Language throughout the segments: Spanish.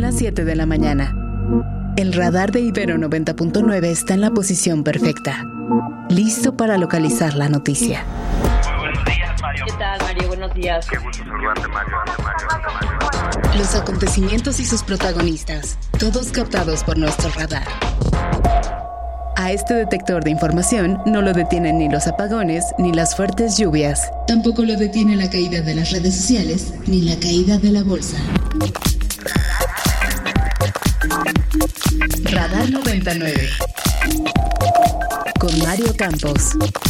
las 7 de la mañana. El radar de Ibero 90.9 está en la posición perfecta, listo para localizar la noticia. Muy buenos días, Mario. ¿Qué tal, Mario? Buenos días. Qué gusto saludarte, Mario. Los acontecimientos y sus protagonistas, todos captados por nuestro radar. A este detector de información no lo detienen ni los apagones ni las fuertes lluvias. Tampoco lo detiene la caída de las redes sociales ni la caída de la bolsa. Radar 99 con Mario Campos.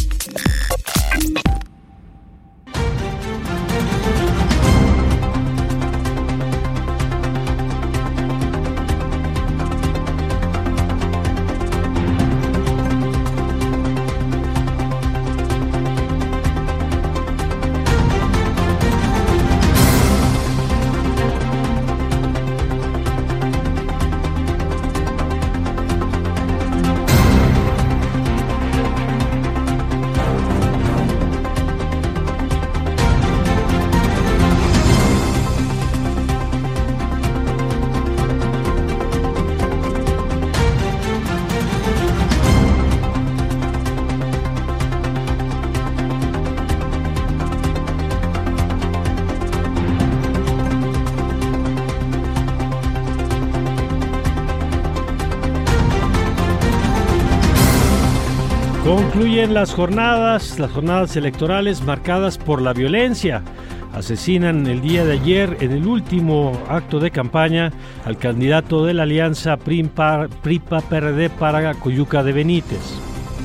Concluyen las jornadas electorales marcadas por la violencia. Asesinan el día de ayer, en el último acto de campaña, al candidato de la alianza PRI-PA-PRD para Coyuca de Benítez.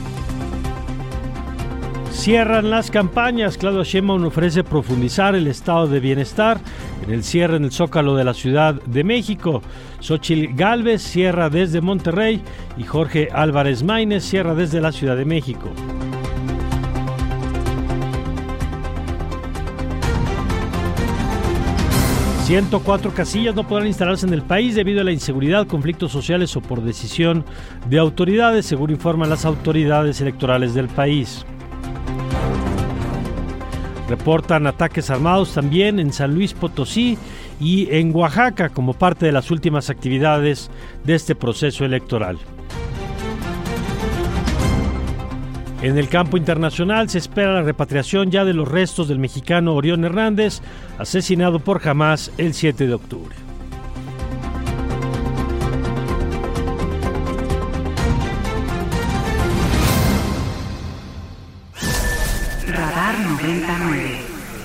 Cierran las campañas. Claudia Sheinbaum ofrece profundizar el estado de bienestar en el cierre en el Zócalo de la Ciudad de México. Xóchitl Gálvez cierra desde Monterrey y Jorge Álvarez Maínez cierra desde la Ciudad de México. ...104 casillas no podrán instalarse en el país debido a la inseguridad, conflictos sociales o por decisión de autoridades, según informan las autoridades electorales del país. Reportan ataques armados también en San Luis Potosí y en Oaxaca como parte de las últimas actividades de este proceso electoral. En el campo internacional se espera la repatriación ya de los restos del mexicano Orión Hernández, asesinado por Hamás el 7 de octubre. Radar 99.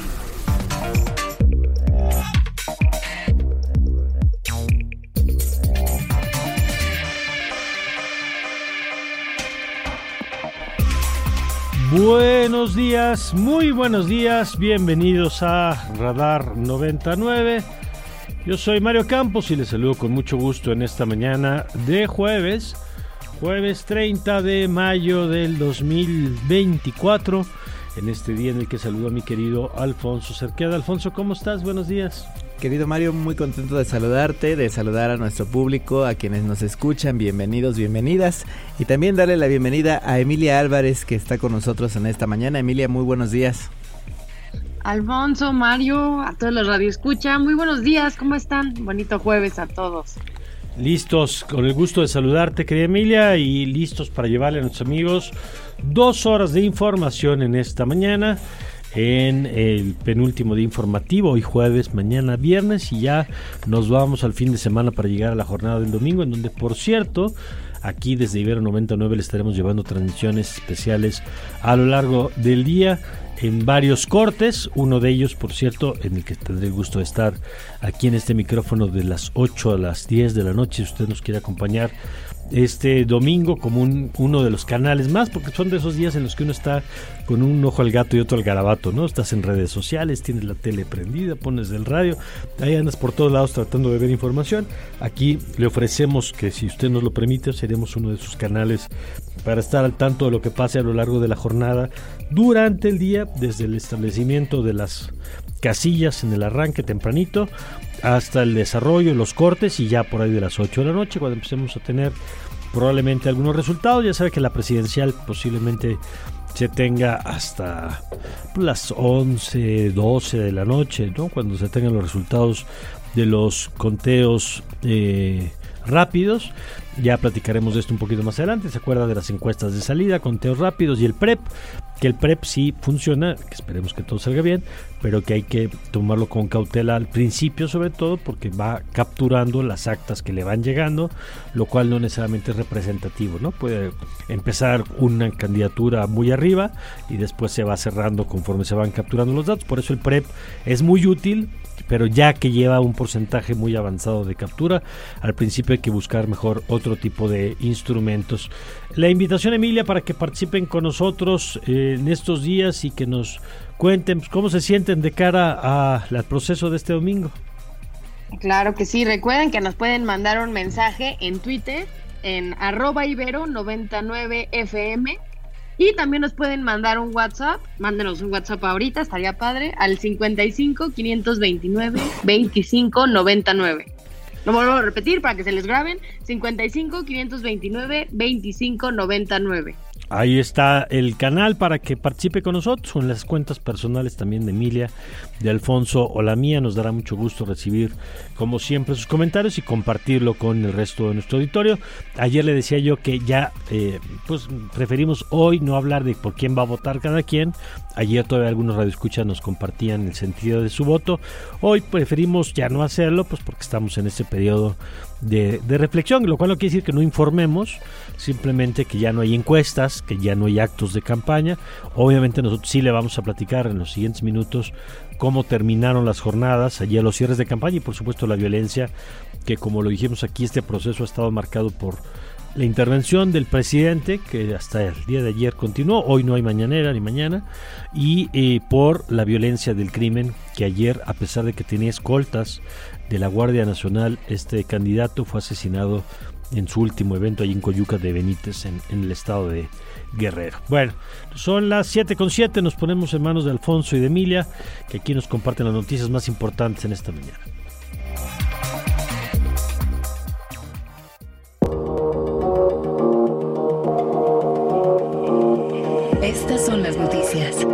Buenos días, muy buenos días, bienvenidos a Radar 99. Yo soy Mario Campos y les saludo con mucho gusto en esta mañana de jueves 30 de mayo del 2024, en este día en el que saludo a mi querido Alfonso Cerqueda. Alfonso, ¿cómo estás? Buenos días. Querido Mario, muy contento de saludarte, de saludar a nuestro público, a quienes nos escuchan, bienvenidos, bienvenidas, y también darle la bienvenida a Emilia Álvarez, que está con nosotros en esta mañana. Emilia, muy buenos días. Alfonso, Mario, a todos los radioescucha, muy buenos días, ¿cómo están? Bonito jueves a todos. Listos, con el gusto de saludarte, querida Emilia, y listos para llevarle a nuestros amigos 2 horas de información en esta mañana, en el penúltimo día informativo, hoy jueves, mañana viernes, y ya nos vamos al fin de semana para llegar a la jornada del domingo, en donde, por cierto, aquí desde Ibero 99 le estaremos llevando transmisiones especiales a lo largo del día, en varios cortes, uno de ellos, por cierto, en el que tendré el gusto de estar aquí en este micrófono de las 8 a las 10 de la noche, si usted nos quiere acompañar este domingo como uno de los canales más, porque son de esos días en los que uno está con un ojo al gato y otro al garabato, ¿no? Estás en redes sociales, tienes la tele prendida, pones el radio, ahí andas por todos lados tratando de ver información. Aquí le ofrecemos que, si usted nos lo permite, seremos uno de sus canales para estar al tanto de lo que pase a lo largo de la jornada durante el día, desde el establecimiento de las casillas en el arranque tempranito hasta el desarrollo, los cortes, y ya por ahí de las 8 de la noche, cuando empecemos a tener probablemente algunos resultados. Ya sabe que la presidencial posiblemente se tenga hasta las 11, 12 de la noche, ¿no? Cuando se tengan los resultados de los conteos rápidos. Ya platicaremos de esto un poquito más adelante. Se acuerda de las encuestas de salida, conteos rápidos y el PREP, que el PREP sí funciona, que esperemos que todo salga bien, pero que hay que tomarlo con cautela al principio, sobre todo porque va capturando las actas que le van llegando, lo cual no necesariamente es representativo, ¿no? Puede empezar una candidatura muy arriba y después se va cerrando conforme se van capturando los datos. Por eso el PREP es muy útil, pero ya que lleva un porcentaje muy avanzado de captura, al principio hay que buscar mejor otro tipo de instrumentos. La invitación, Emilia, para que participen con nosotros en estos días y que nos cuenten cómo se sienten de cara al proceso de este domingo. Claro que sí, recuerden que nos pueden mandar un mensaje en Twitter en @ibero99fm. Y también nos pueden mandar un WhatsApp, mándenos un WhatsApp ahorita, estaría padre, al 55 529 25 99. Lo vuelvo a repetir para que se les graben, 55 529 25 99. Ahí está el canal para que participe con nosotros, o en las cuentas personales también de Emilia, de Alfonso o la mía. Nos dará mucho gusto recibir, como siempre, sus comentarios y compartirlo con el resto de nuestro auditorio. Ayer le decía yo que ya pues preferimos hoy no hablar de por quién va a votar cada quien. Ayer todavía algunos radioescuchas nos compartían el sentido de su voto. Hoy preferimos ya no hacerlo, pues porque estamos en este periodo de reflexión, lo cual no quiere decir que no informemos, simplemente que ya no hay encuestas, que ya no hay actos de campaña. Obviamente nosotros sí le vamos a platicar en los siguientes minutos cómo terminaron las jornadas, ayer los cierres de campaña y por supuesto la violencia, que como lo dijimos aquí, este proceso ha estado marcado por la intervención del presidente, que hasta el día de ayer continuó, hoy no hay mañanera ni mañana, y por la violencia del crimen, que ayer, a pesar de que tenía escoltas de la Guardia Nacional, este candidato fue asesinado en su último evento allí en Coyuca de Benítez, en el estado de Guerrero. Bueno, son las 7:07, nos ponemos en manos de Alfonso y de Emilia, que aquí nos comparten las noticias más importantes en esta mañana. Estas son las noticias.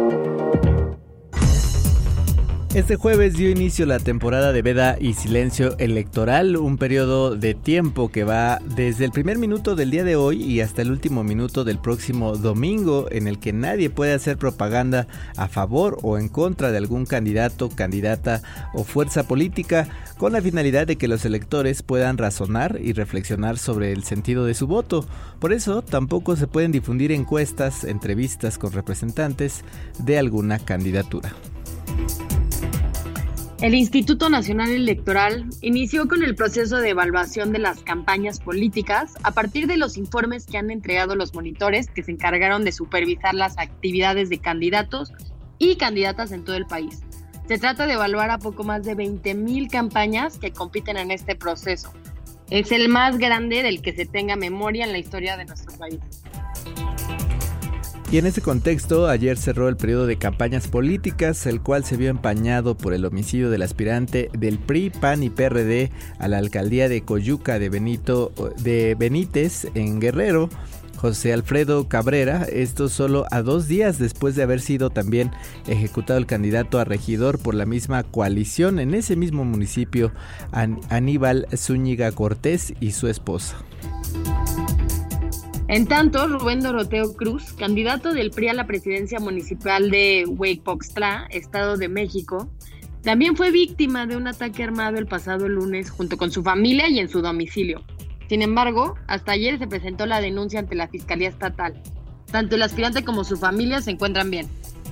Este jueves dio inicio la temporada de veda y silencio electoral, un periodo de tiempo que va desde el primer minuto del día de hoy y hasta el último minuto del próximo domingo, en el que nadie puede hacer propaganda a favor o en contra de algún candidato, candidata o fuerza política, con la finalidad de que los electores puedan razonar y reflexionar sobre el sentido de su voto. Por eso tampoco se pueden difundir encuestas, entrevistas con representantes de alguna candidatura. El Instituto Nacional Electoral inició con el proceso de evaluación de las campañas políticas a partir de los informes que han entregado los monitores que se encargaron de supervisar las actividades de candidatos y candidatas en todo el país. Se trata de evaluar a poco más de 20,000 campañas que compiten en este proceso. Es el más grande del que se tenga memoria en la historia de nuestro país. Y en ese contexto, ayer cerró el periodo de campañas políticas, el cual se vio empañado por el homicidio del aspirante del PRI, PAN y PRD a la alcaldía de Coyuca de Benítez, en Guerrero, José Alfredo Cabrera. Esto solo a 2 días después de haber sido también ejecutado el candidato a regidor por la misma coalición en ese mismo municipio, Aníbal Zúñiga Cortés, y su esposa. En tanto, Rubén Doroteo Cruz, candidato del PRI a la presidencia municipal de Hueypoxtlá, Estado de México, también fue víctima de un ataque armado el pasado lunes junto con su familia y en su domicilio. Sin embargo, hasta ayer se presentó la denuncia ante la Fiscalía Estatal. Tanto el aspirante como su familia se encuentran bien.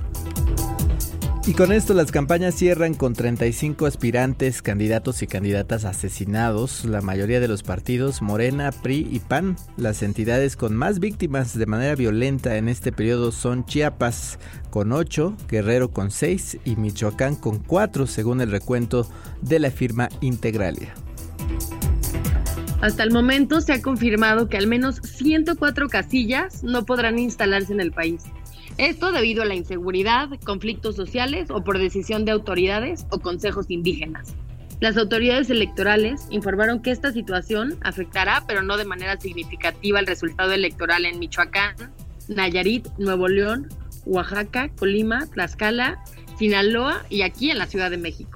Y con esto las campañas cierran con 35 aspirantes, candidatos y candidatas asesinados, la mayoría de los partidos Morena, PRI y PAN. Las entidades con más víctimas de manera violenta en este periodo son Chiapas con 8, Guerrero con 6 y Michoacán con 4, según el recuento de la firma Integralia. Hasta el momento se ha confirmado que al menos 104 casillas no podrán instalarse en el país. Esto debido a la inseguridad, conflictos sociales o por decisión de autoridades o consejos indígenas. Las autoridades electorales informaron que esta situación afectará, pero no de manera significativa, el resultado electoral en Michoacán, Nayarit, Nuevo León, Oaxaca, Colima, Tlaxcala, Sinaloa y aquí en la Ciudad de México.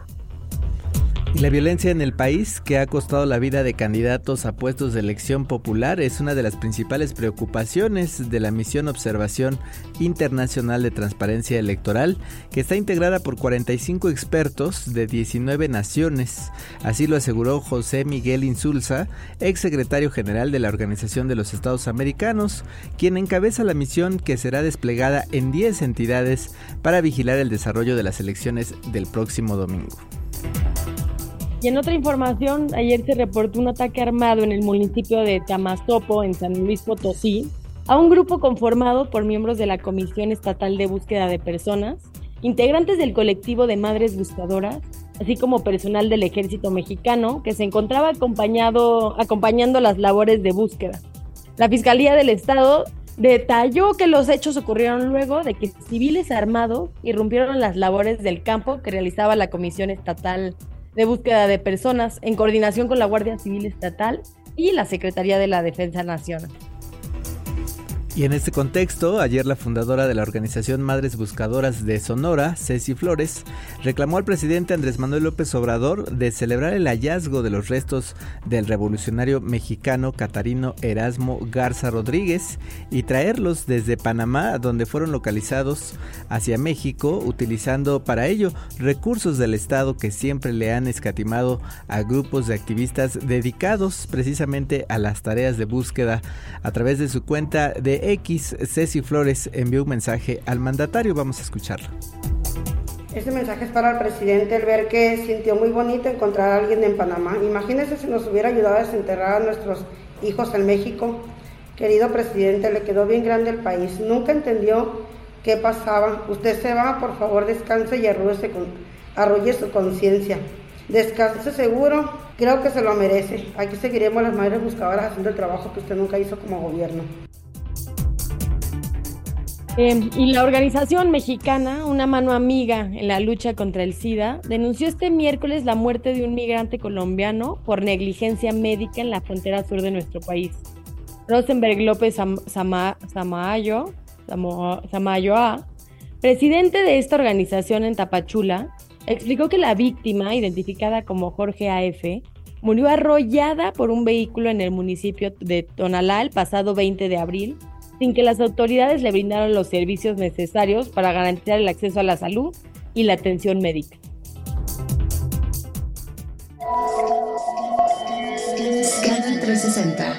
Y la violencia en el país, que ha costado la vida de candidatos a puestos de elección popular, es una de las principales preocupaciones de la Misión Observación Internacional de Transparencia Electoral, que está integrada por 45 expertos de 19 naciones. Así lo aseguró José Miguel Insulza, exsecretario general de la Organización de los Estados Americanos, quien encabeza la misión que será desplegada en 10 entidades para vigilar el desarrollo de las elecciones del próximo domingo. Y en otra información, ayer se reportó un ataque armado en el municipio de Tamazopo, en San Luis Potosí, a un grupo conformado por miembros de la Comisión Estatal de Búsqueda de Personas, integrantes del colectivo de Madres Buscadoras, así como personal del Ejército Mexicano, que se encontraba acompañando las labores de búsqueda. La Fiscalía del Estado detalló que los hechos ocurrieron luego de que civiles armados irrumpieron las labores del campo que realizaba la Comisión Estatal de Búsqueda de Personas en coordinación con la Guardia Civil Estatal y la Secretaría de la Defensa Nacional. Y en este contexto, ayer la fundadora de la organización Madres Buscadoras de Sonora, Ceci Flores, reclamó al presidente Andrés Manuel López Obrador de celebrar el hallazgo de los restos del revolucionario mexicano Catarino Erasmo Garza Rodríguez y traerlos desde Panamá, donde fueron localizados, hacia México, utilizando para ello recursos del Estado que siempre le han escatimado a grupos de activistas dedicados precisamente a las tareas de búsqueda. A través de su cuenta de X, Ceci Flores envió un mensaje al mandatario. Vamos a escucharlo. Este mensaje es para el presidente, el ver que sintió muy bonito encontrar a alguien en Panamá. Imagínese si nos hubiera ayudado a desenterrar a nuestros hijos en México. Querido presidente, le quedó bien grande el país. Nunca entendió qué pasaba. Usted se va, por favor, descanse y arrulle su conciencia. Descanse seguro, creo que se lo merece. Aquí seguiremos las Madres Buscadoras haciendo el trabajo que usted nunca hizo como gobierno. Y la organización mexicana, Una Mano Amiga en la lucha contra el SIDA, denunció este miércoles la muerte de un migrante colombiano por negligencia médica en la frontera sur de nuestro país. Rosenberg López Samayoa, presidente de esta organización en Tapachula, explicó que la víctima, identificada como Jorge A.F., murió arrollada por un vehículo en el municipio de Tonalá el pasado 20 de abril, sin que las autoridades le brindaron los servicios necesarios para garantizar el acceso a la salud y la atención médica. Scanner 360.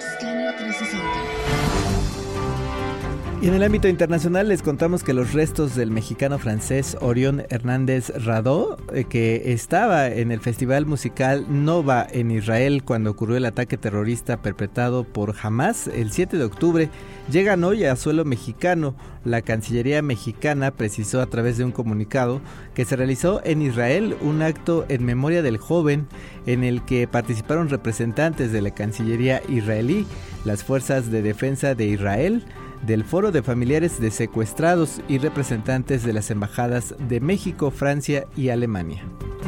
Y en el ámbito internacional les contamos que los restos del mexicano francés Orión Hernández Radó, que estaba en el festival musical Nova en Israel cuando ocurrió el ataque terrorista perpetrado por Hamas el 7 de octubre, llegan hoy a suelo mexicano. La Cancillería mexicana precisó a través de un comunicado que se realizó en Israel un acto en memoria del joven en el que participaron representantes de la Cancillería israelí, las Fuerzas de Defensa de Israel, del Foro de Familiares de Secuestrados y representantes de las embajadas de México, Francia y Alemania.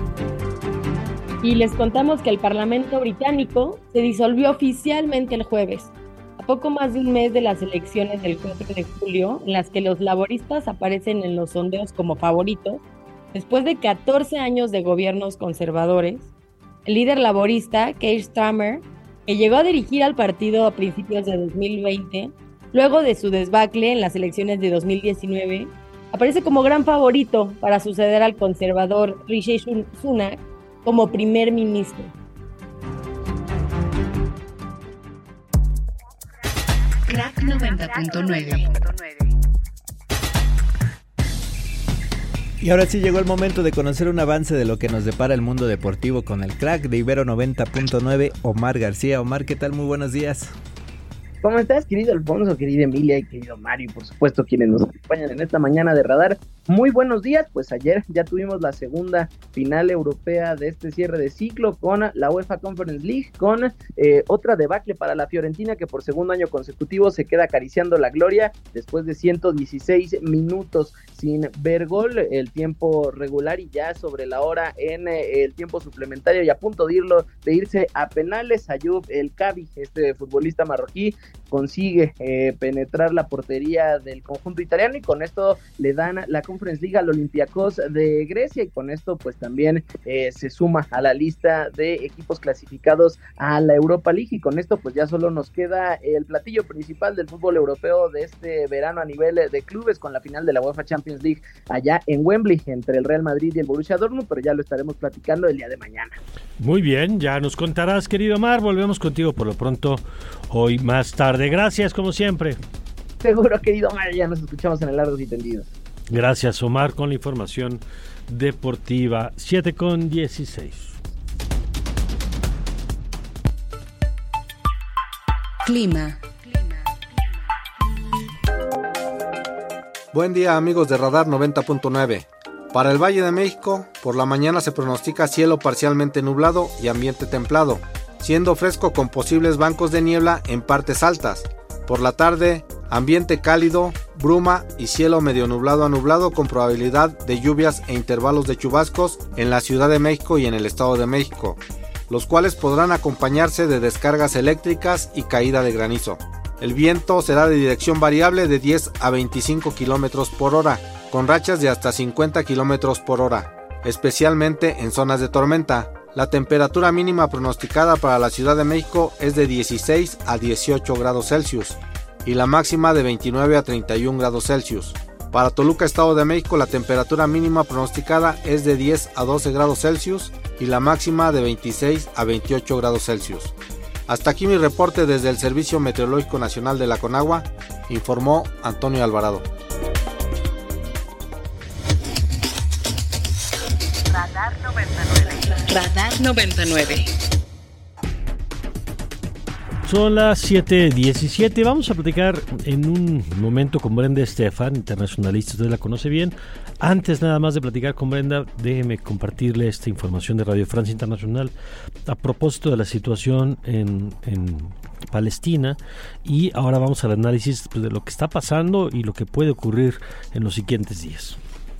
Y les contamos que el Parlamento británico se disolvió oficialmente el jueves, a poco más de un mes de las elecciones del 4 de julio, en las que los laboristas aparecen en los sondeos como favoritos. Después de 14 años de gobiernos conservadores, el líder laborista, Keir Starmer, que llegó a dirigir al partido a principios de 2020, luego de su debacle en las elecciones de 2019, aparece como gran favorito para suceder al conservador Rishi Sunak como primer ministro. Crack 90.9. Y ahora sí llegó el momento de conocer un avance de lo que nos depara el mundo deportivo con el crack de Ibero 90.9, Omar García. Omar, ¿qué tal? Muy buenos días. ¿Cómo estás, querido Alfonso, querida Emilia y querido Mario? Y por supuesto, quienes nos acompañan en esta mañana de Radar. Muy buenos días, pues ayer ya tuvimos la segunda final europea de este cierre de ciclo con la UEFA Conference League, con otra debacle para la Fiorentina que por segundo año consecutivo se queda acariciando la gloria después de 116 minutos sin ver gol, el tiempo regular y ya sobre la hora en el tiempo suplementario y a punto de irse a penales. Ayoub El Kabi, este futbolista marroquí, consigue penetrar la portería del conjunto italiano y con esto le dan la Conference League al Olympiacos de Grecia y con esto pues también se suma a la lista de equipos clasificados a la Europa League y con esto pues ya solo nos queda el platillo principal del fútbol europeo de este verano a nivel de clubes con la final de la UEFA Champions League allá en Wembley entre el Real Madrid y el Borussia Dortmund, pero ya lo estaremos platicando el día de mañana. Muy bien, ya nos contarás, querido Omar, volvemos contigo por lo pronto hoy más tarde. Gracias como siempre. Seguro, querido Omar, ya nos escuchamos en el Largos y Tendidos. Gracias, Omar, con la información deportiva. 7:16. Clima. Buen día, amigos de Radar 90.9. Para el Valle de México, por la mañana se pronostica cielo parcialmente nublado y ambiente templado, siendo fresco con posibles bancos de niebla en partes altas. Por la tarde, ambiente cálido, bruma y cielo medio nublado a nublado con probabilidad de lluvias e intervalos de chubascos en la Ciudad de México y en el Estado de México, los cuales podrán acompañarse de descargas eléctricas y caída de granizo. El viento será de dirección variable de 10 a 25 km por hora, con rachas de hasta 50 km por hora, especialmente en zonas de tormenta. La temperatura mínima pronosticada para la Ciudad de México es de 16 a 18 grados Celsius y la máxima de 29 a 31 grados Celsius. Para Toluca, Estado de México, la temperatura mínima pronosticada es de 10 a 12 grados Celsius y la máxima de 26 a 28 grados Celsius. Hasta aquí mi reporte desde el Servicio Meteorológico Nacional de la Conagua, informó Antonio Alvarado. Radar 99. Radar 99. Son las 7:17. Vamos a platicar en un momento con Brenda Estefan, internacionalista, usted la conoce bien. Antes nada más de platicar con Brenda, déjeme compartirle esta información de Radio Francia Internacional a propósito de la situación en Palestina y ahora vamos al análisis de lo que está pasando y lo que puede ocurrir en los siguientes días.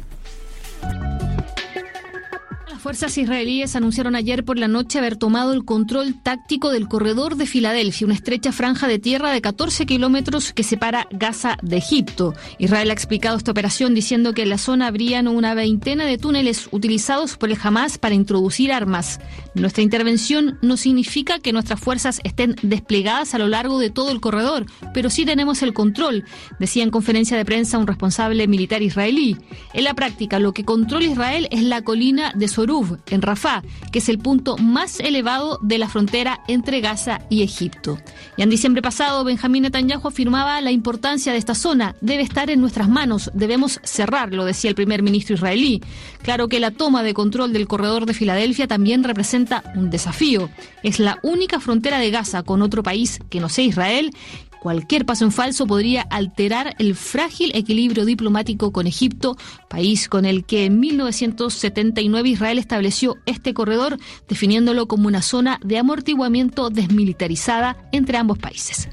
Las fuerzas israelíes anunciaron ayer por la noche haber tomado el control táctico del corredor de Filadelfia, una estrecha franja de tierra de 14 kilómetros que separa Gaza de Egipto. Israel ha explicado esta operación diciendo que en la zona habrían una veintena de túneles utilizados por el Hamás para introducir armas. Nuestra intervención no significa que nuestras fuerzas estén desplegadas a lo largo de todo el corredor, pero sí tenemos el control, decía en conferencia de prensa un responsable militar israelí. En la práctica, lo que controla Israel es la colina de Soruf, en Rafah, que es el punto más elevado de la frontera entre Gaza y Egipto. Y en diciembre pasado, Benjamín Netanyahu afirmaba la importancia de esta zona. Debe estar en nuestras manos, debemos cerrarlo, decía el primer ministro israelí. Claro que la toma de control del corredor de Filadelfia también representa un desafío. Es la única frontera de Gaza con otro país que no sea Israel. Cualquier paso en falso podría alterar el frágil equilibrio diplomático con Egipto, país con el que en 1979 Israel estableció este corredor, definiéndolo como una zona de amortiguamiento desmilitarizada entre ambos países.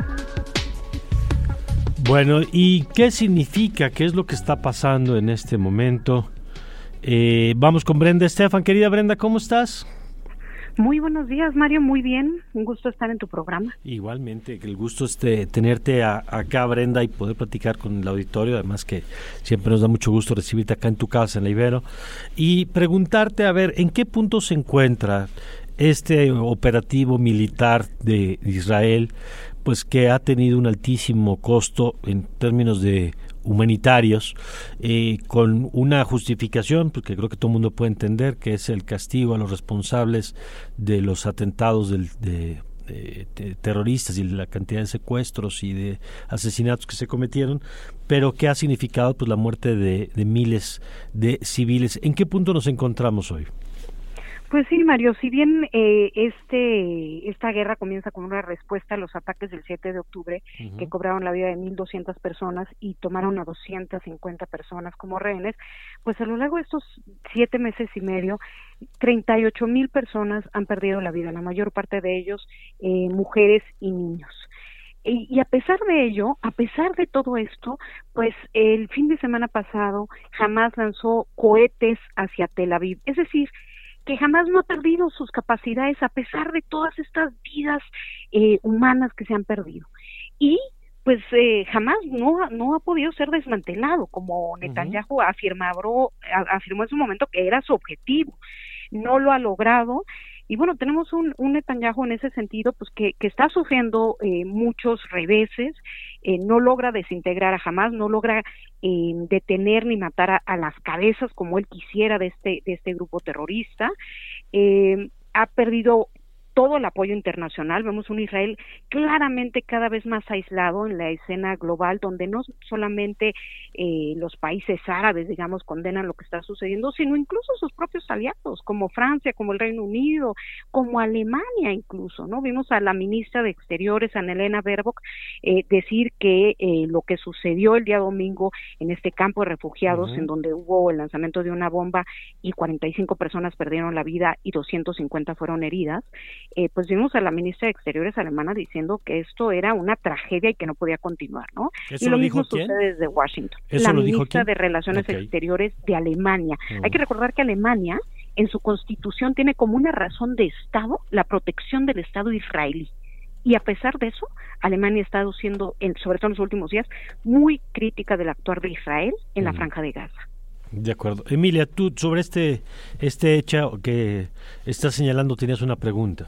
Bueno, ¿y qué significa? ¿Qué es lo que está pasando en este momento? Vamos con Brenda Estefan. Querida Brenda, ¿cómo estás? Muy buenos días, Mario, muy bien, un gusto estar en tu programa. Igualmente, el gusto es tenerte acá, Brenda, y poder platicar con el auditorio, además que siempre nos da mucho gusto recibirte acá en tu casa, en la Ibero, y preguntarte, a ver, ¿en qué punto se encuentra este operativo militar de Israel, pues que ha tenido un altísimo costo en términos de humanitarios, con una justificación, porque creo que todo el mundo puede entender, que es el castigo a los responsables de los atentados de terroristas y la cantidad de secuestros y de asesinatos que se cometieron, pero que ha significado pues la muerte de miles de civiles. ¿En qué punto nos encontramos hoy? Pues sí, Mario, si bien esta guerra comienza con una respuesta a los ataques del 7 de octubre, que cobraron la vida de 1,200 personas y tomaron a 250 personas como rehenes, pues a lo largo de estos 7 meses y medio, 38,000 personas han perdido la vida, la mayor parte de ellos mujeres y niños. Y a pesar de ello, a pesar de todo esto, pues el fin de semana pasado Hamás lanzó cohetes hacia Tel Aviv, es decir, que Hamás no ha perdido sus capacidades a pesar de todas estas vidas humanas que se han perdido. Y pues Hamás no ha podido ser desmantelado, como Netanyahu afirmó en su momento que era su objetivo. No lo ha logrado. Y bueno, tenemos un Netanyahu en ese sentido, pues que está sufriendo muchos reveses, no logra desintegrar a Hamás, no logra detener ni matar a las cabezas como él quisiera de este grupo terrorista, ha perdido todo el apoyo internacional. Vemos un Israel claramente cada vez más aislado en la escena global, donde no solamente los países árabes, digamos, condenan lo que está sucediendo, sino incluso sus propios aliados, como Francia, como el Reino Unido, como Alemania incluso, ¿no? Vimos a la ministra de Exteriores, Annalena Baerbock, decir que lo que sucedió el día domingo en este campo de refugiados, en donde hubo el lanzamiento de una bomba y 45 personas perdieron la vida y 250 fueron heridas, pues vimos a la ministra de Exteriores alemana diciendo que esto era una tragedia y que no podía continuar, ¿no? ¿Eso y lo dijo mismo quién? sucede desde Washington. ¿Eso la lo dijo ministra quién? de Relaciones Exteriores de Alemania. Hay que recordar que Alemania, en su constitución, tiene como una razón de Estado la protección del Estado israelí. Y a pesar de eso, Alemania ha estado siendo, sobre todo en los últimos días, muy crítica del actuar de Israel en la Franja de Gaza. De acuerdo. Emilia, tú sobre este hecho que estás señalando tenías una pregunta.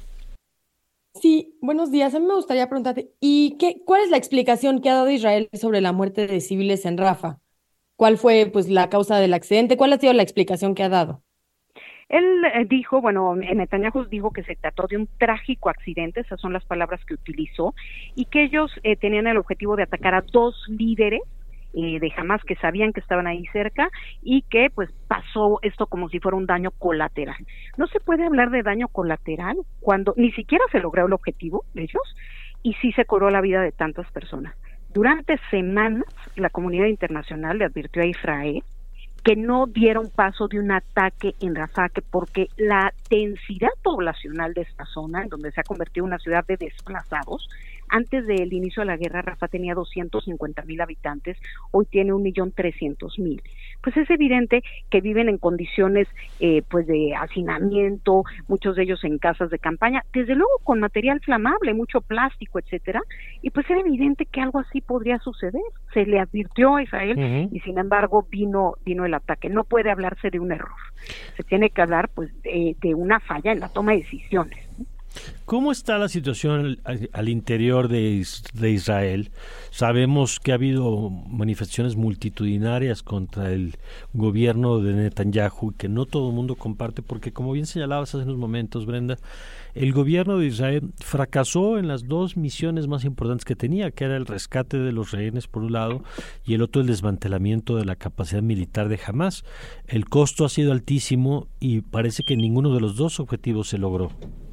Sí, buenos días. A mí me gustaría preguntarte, ¿cuál es la explicación que ha dado Israel sobre la muerte de civiles en Rafah? ¿Cuál fue pues la causa del accidente? ¿Cuál ha sido la explicación que ha dado? Él dijo, Netanyahu dijo que se trató de un trágico accidente, esas son las palabras que utilizó, y que ellos tenían el objetivo de atacar a 2 líderes de Hamás que sabían que estaban ahí cerca y que pues pasó esto como si fuera un daño colateral. No se puede hablar de daño colateral cuando ni siquiera se logró el objetivo de ellos y sí se cobró la vida de tantas personas. Durante semanas la comunidad internacional le advirtió a Israel que no dieron paso de un ataque en Rafah, porque la densidad poblacional de esta zona, en donde se ha convertido en una ciudad de desplazados, antes del inicio de la guerra Rafah tenía 250,000 habitantes, hoy tiene 1,300,000. Pues es evidente que viven en condiciones pues de hacinamiento, muchos de ellos en casas de campaña, desde luego con material flamable, mucho plástico, etcétera, y pues era evidente que algo así podría suceder. Se le advirtió a Israel y sin embargo vino el ataque. No puede hablarse de un error, se tiene que hablar pues de una falla en la toma de decisiones, ¿no? ¿Cómo está la situación al interior de Israel? Sabemos que ha habido manifestaciones multitudinarias contra el gobierno de Netanyahu, que no todo el mundo comparte, porque como bien señalabas hace unos momentos, Brenda, el gobierno de Israel fracasó en las 2 misiones más importantes que tenía, que era el rescate de los rehenes por un lado y el otro el desmantelamiento de la capacidad militar de Hamás. El costo ha sido altísimo y parece que ninguno de los 2 objetivos se logró.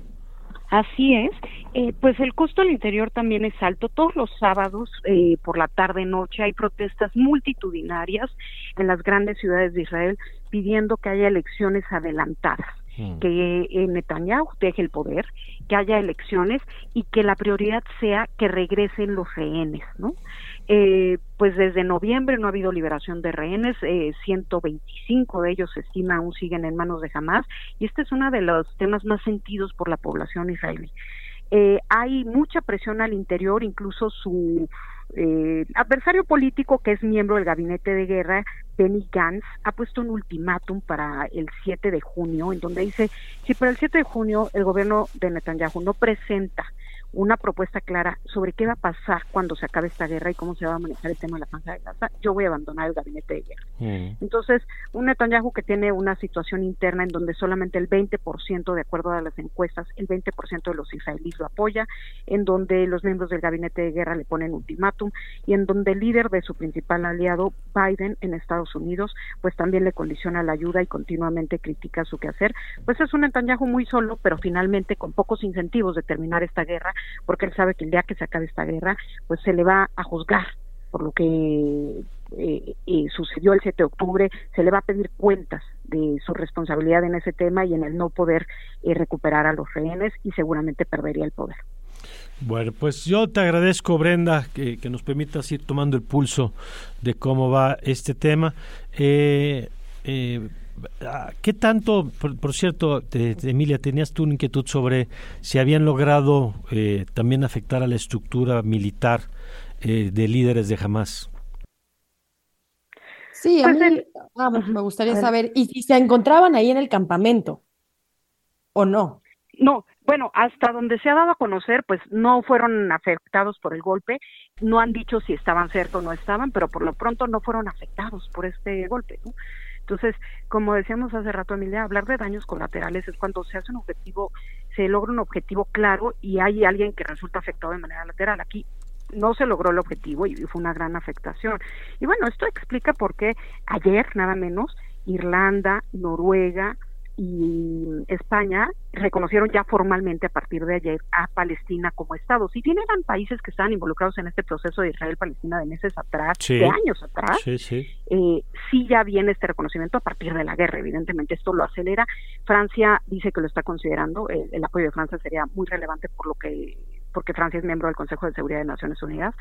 Así es, pues el costo al interior también es alto. Todos los sábados por la tarde-noche hay protestas multitudinarias en las grandes ciudades de Israel pidiendo que haya elecciones adelantadas, que Netanyahu deje el poder, que haya elecciones y que la prioridad sea que regresen los rehenes, ¿no? Pues desde noviembre no ha habido liberación de rehenes, 125 de ellos se estima aún siguen en manos de Hamás, y este es uno de los temas más sentidos por la población israelí. Hay mucha presión al interior, incluso su adversario político, que es miembro del gabinete de guerra, Benny Gantz, ha puesto un ultimátum para el 7 de junio, en donde dice, si para el 7 de junio el gobierno de Netanyahu no presenta una propuesta clara sobre qué va a pasar cuando se acabe esta guerra y cómo se va a manejar el tema de la franja de Gaza, yo voy a abandonar el gabinete de guerra. Entonces, un Netanyahu que tiene una situación interna en donde solamente el 20%, de acuerdo a las encuestas, el 20% de los israelíes lo apoya, en donde los miembros del gabinete de guerra le ponen ultimátum y en donde el líder de su principal aliado, Biden, en Estados Unidos, pues también le condiciona la ayuda y continuamente critica su quehacer, pues es un Netanyahu muy solo, pero finalmente con pocos incentivos de terminar esta guerra, porque él sabe que el día que se acabe esta guerra, pues se le va a juzgar por lo que sucedió el 7 de octubre, se le va a pedir cuentas de su responsabilidad en ese tema y en el no poder recuperar a los rehenes, y seguramente perdería el poder. Bueno, pues yo te agradezco, Brenda, que nos permitas ir tomando el pulso de cómo va este tema. ¿Qué tanto, por cierto, Emilia, tenías tú una inquietud sobre si habían logrado también afectar a la estructura militar de líderes de Hamás? Sí, a mí me gustaría saber, ¿y si se encontraban ahí en el campamento o no? No, bueno, hasta donde se ha dado a conocer, pues no fueron afectados por el golpe, no han dicho si estaban cerca o no estaban, pero por lo pronto no fueron afectados por este golpe, ¿no? Entonces, como decíamos hace rato, Emilia, hablar de daños colaterales es cuando se hace un objetivo, se logra un objetivo claro y hay alguien que resulta afectado de manera lateral. Aquí no se logró el objetivo y fue una gran afectación. Y bueno, esto explica por qué ayer, nada menos, Irlanda, Noruega y España reconocieron ya formalmente a partir de ayer a Palestina como Estado. Si bien eran países que estaban involucrados en este proceso de Israel-Palestina de meses atrás, de años atrás, sí ya viene este reconocimiento a partir de la guerra. Evidentemente esto lo acelera. Francia dice que lo está considerando, el apoyo de Francia sería muy relevante porque Francia es miembro del Consejo de Seguridad de Naciones Unidas,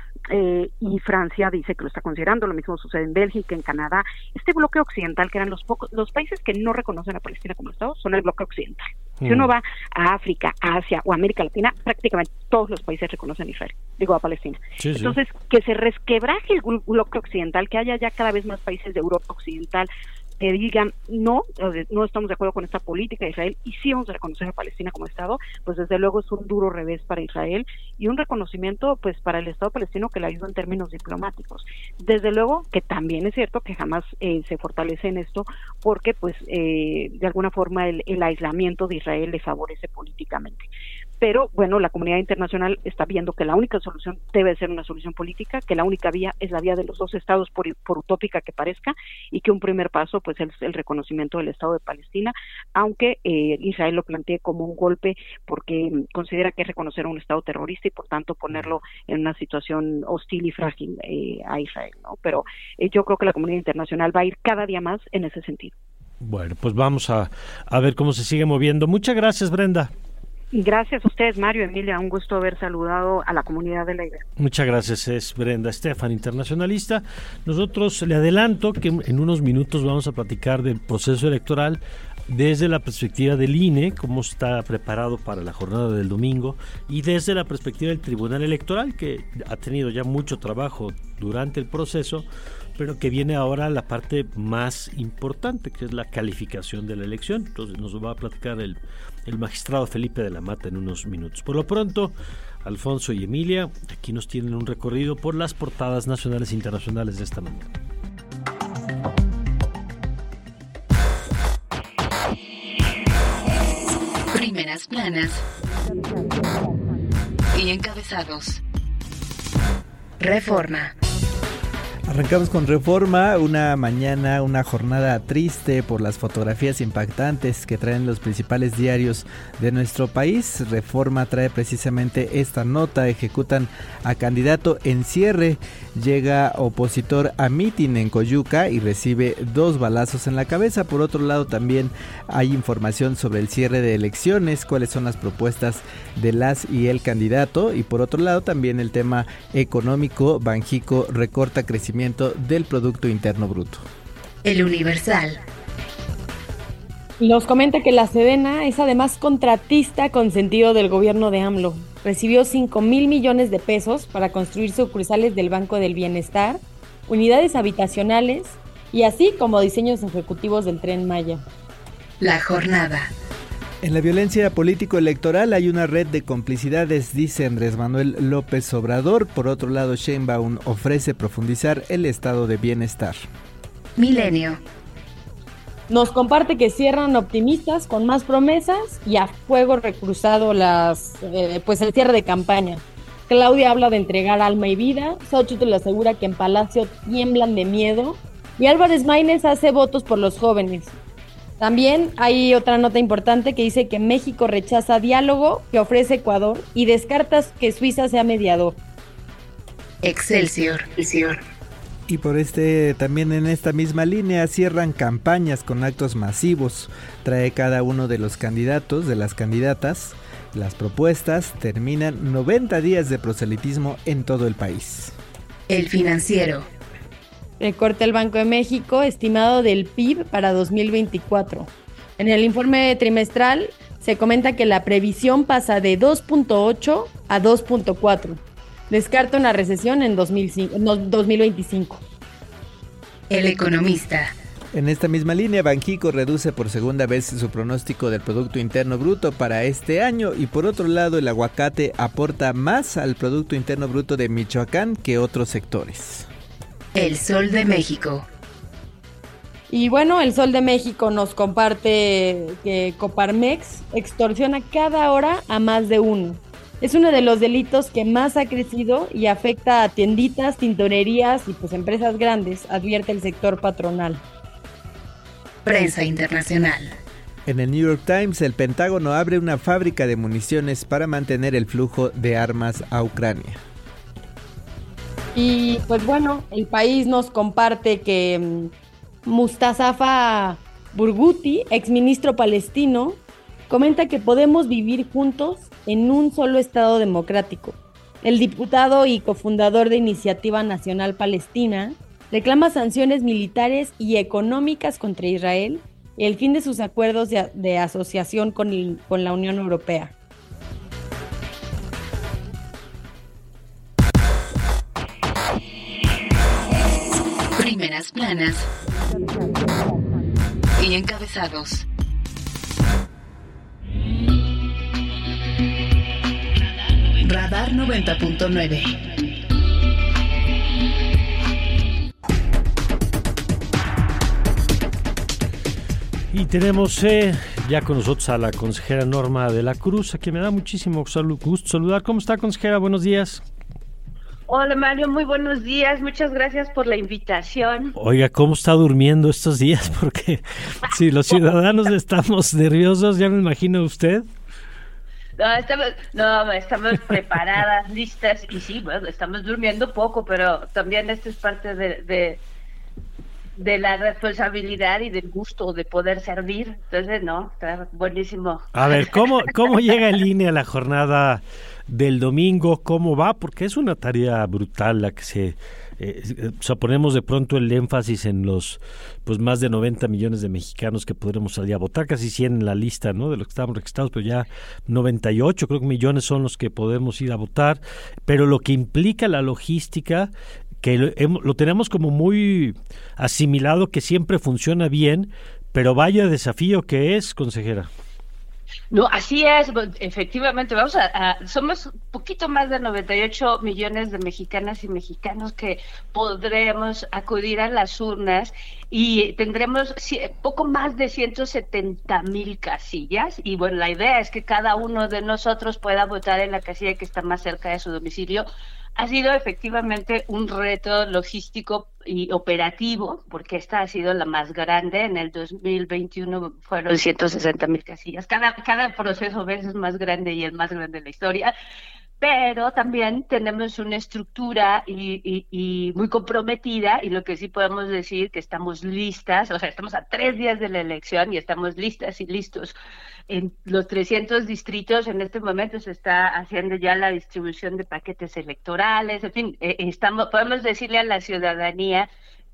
y Francia dice que lo está considerando. Lo mismo sucede en Bélgica, en Canadá. Este bloque occidental, que eran los países que no reconocen a Palestina como Estado, son el bloque occidental. Si uno va a África, a Asia o a América Latina, prácticamente todos los países reconocen a Israel, a Palestina. Entonces, que se resquebraje el bloque occidental, que haya ya cada vez más países de Europa occidental que digan no estamos de acuerdo con esta política de Israel y sí vamos a reconocer a Palestina como Estado, pues desde luego es un duro revés para Israel y un reconocimiento pues para el Estado palestino que le ayuda en términos diplomáticos. Desde luego que también es cierto que jamás se fortalece en esto porque pues de alguna forma el aislamiento de Israel le favorece políticamente. Pero bueno, la comunidad internacional está viendo que la única solución debe ser una solución política, que la única vía es la vía de los dos estados, por utópica que parezca, y que un primer paso pues es el reconocimiento del Estado de Palestina, aunque Israel lo plantee como un golpe porque considera que es reconocer a un Estado terrorista y por tanto ponerlo en una situación hostil y frágil a Israel, ¿no? Pero yo creo que la comunidad internacional va a ir cada día más en ese sentido. Bueno, pues vamos a ver cómo se sigue moviendo. Muchas gracias, Brenda. Gracias a ustedes, Mario, Emilia, un gusto haber saludado a la comunidad de la idea. Muchas gracias, es Brenda Estefan, internacionalista. Nosotros le adelanto que en unos minutos vamos a platicar del proceso electoral desde la perspectiva del INE, cómo está preparado para la jornada del domingo, y desde la perspectiva del Tribunal Electoral, que ha tenido ya mucho trabajo durante el proceso, pero que viene ahora la parte más importante, que es la calificación de la elección. Entonces nos va a platicar el magistrado Felipe de la Mata en unos minutos. Por lo pronto, Alfonso y Emilia aquí nos tienen un recorrido por las portadas nacionales e internacionales de esta mañana. Primeras planas y encabezados. Reforma. Arrancamos con Reforma, una jornada triste por las fotografías impactantes que traen los principales diarios de nuestro país. Reforma trae precisamente esta nota: ejecutan a candidato en cierre, llega opositor a mitin en Coyuca y recibe 2 balazos en la cabeza. Por otro lado, también hay información sobre el cierre de elecciones, cuáles son las propuestas de las y el candidato, y por otro lado también el tema económico. Banjico recorta crecimiento del Producto Interno Bruto. El Universal nos comenta que la Sedena es además contratista consentido del gobierno de AMLO. Recibió 5,000 millones de pesos para construir sucursales del Banco del Bienestar, unidades habitacionales y así como diseños ejecutivos del Tren Maya. La Jornada. En la violencia político-electoral hay una red de complicidades, dice Andrés Manuel López Obrador. Por otro lado, Sheinbaum ofrece profundizar el estado de bienestar. Milenio. Nos comparte que cierran optimistas con más promesas y a fuego recruzado el cierre de campaña. Claudia habla de entregar alma y vida, Xóchitl asegura que en Palacio tiemblan de miedo y Álvarez Maínez hace votos por los jóvenes. También hay otra nota importante que dice que México rechaza diálogo que ofrece Ecuador y descarta que Suiza sea mediador. Excelsior. Y también en esta misma línea cierran campañas con actos masivos. Trae cada uno de los candidatos, de las candidatas. Las propuestas terminan 90 días de proselitismo en todo el país. El Financiero. Recorta el Banco de México estimado del PIB para 2024. En el informe trimestral se comenta que la previsión pasa de 2.8 a 2.4. Descarta una recesión en 2025. El Economista. En esta misma línea, Banxico reduce por segunda vez su pronóstico del Producto Interno Bruto para este año y por otro lado el aguacate aporta más al Producto Interno Bruto de Michoacán que otros sectores. El Sol de México. Y bueno, el Sol de México nos comparte que Coparmex extorsiona cada hora a más de uno. Es uno de los delitos que más ha crecido y afecta a tienditas, tintorerías y empresas grandes, advierte el sector patronal. Prensa internacional. En el New York Times, el Pentágono abre una fábrica de municiones para mantener el flujo de armas a Ucrania. Y el país nos comparte que Mustafa Burguti, exministro palestino, comenta que podemos vivir juntos en un solo Estado democrático. El diputado y cofundador de Iniciativa Nacional Palestina reclama sanciones militares y económicas contra Israel y el fin de sus acuerdos de asociación con la Unión Europea. Primeras planas y encabezados. Radar 90.9. Y tenemos ya con nosotros a la consejera Norma de la Cruz, a quien me da muchísimo gusto saludar. ¿Cómo está, consejera? Buenos días. Hola Mario, muy buenos días, muchas gracias por la invitación. Oiga, ¿cómo está durmiendo estos días? Porque si los ciudadanos estamos nerviosos, ya me imagino usted. Estamos preparadas, listas, y sí, estamos durmiendo poco, pero también esto es parte de la responsabilidad y del gusto de poder servir. Entonces, está buenísimo. A ver, ¿cómo llega en línea la jornada del domingo? ¿Cómo va? Porque es una tarea brutal la que ponemos de pronto el énfasis en los más de 90 millones de mexicanos que podremos salir a votar, casi 100 en la lista, ¿no?, de los que estamos registrados, pero ya 98 creo que millones son los que podemos ir a votar, pero lo que implica la logística, que lo tenemos como muy asimilado, que siempre funciona bien, pero vaya desafío que es, consejera. No, así es, efectivamente, somos un poquito más de 98 millones de mexicanas y mexicanos que podremos acudir a las urnas y tendremos poco más de 170,000 casillas y la idea es que cada uno de nosotros pueda votar en la casilla que está más cerca de su domicilio. Ha sido efectivamente un reto logístico y operativo, porque esta ha sido la más grande. En el 2021 fueron 160,000 casillas. Cada proceso es más grande y el más grande de la historia. Pero también tenemos una estructura y muy comprometida, y lo que sí podemos decir que estamos listas, estamos a 3 días de la elección y estamos listas y listos. En los 300 distritos en este momento se está haciendo ya la distribución de paquetes electorales, en fin, podemos decirle a la ciudadanía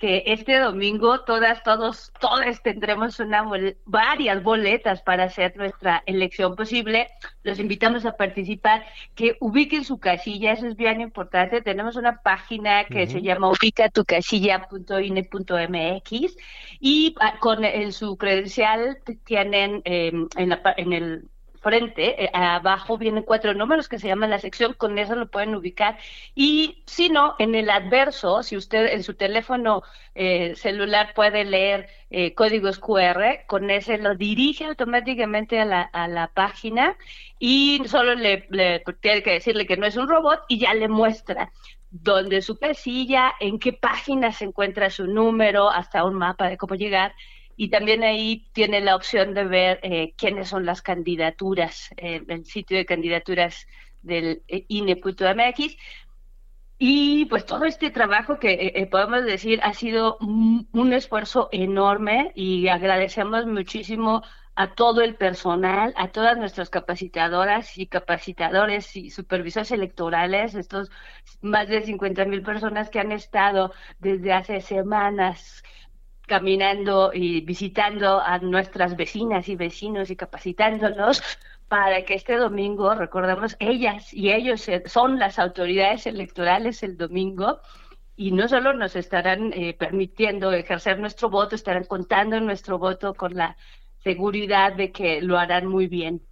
que este domingo todas tendremos varias boletas para hacer nuestra elección posible. Los invitamos a participar, que ubiquen su casilla, eso es bien importante. Tenemos una página que se llama ubicatucasilla.ine.mx y con su credencial tienen en el frente, abajo vienen 4 números que se llaman la sección, con eso lo pueden ubicar. Y si no, en el adverso, si usted en su teléfono celular puede leer códigos QR, con ese lo dirige automáticamente a la página y solo le tiene que decirle que no es un robot y ya le muestra dónde su casilla, en qué página se encuentra su número, hasta un mapa de cómo llegar. Y también ahí tiene la opción de ver quiénes son las candidaturas, el sitio de candidaturas del INE.mx. Y pues todo este trabajo que podemos decir ha sido un esfuerzo enorme, y agradecemos muchísimo a todo el personal, a todas nuestras capacitadoras y capacitadores y supervisores electorales, estos más de 50,000 personas que han estado desde hace semanas caminando y visitando a nuestras vecinas y vecinos y capacitándonos para que este domingo, recordemos, ellas y ellos son las autoridades electorales el domingo, y no solo nos estarán permitiendo ejercer nuestro voto, estarán contando nuestro voto con la seguridad de que lo harán muy bien.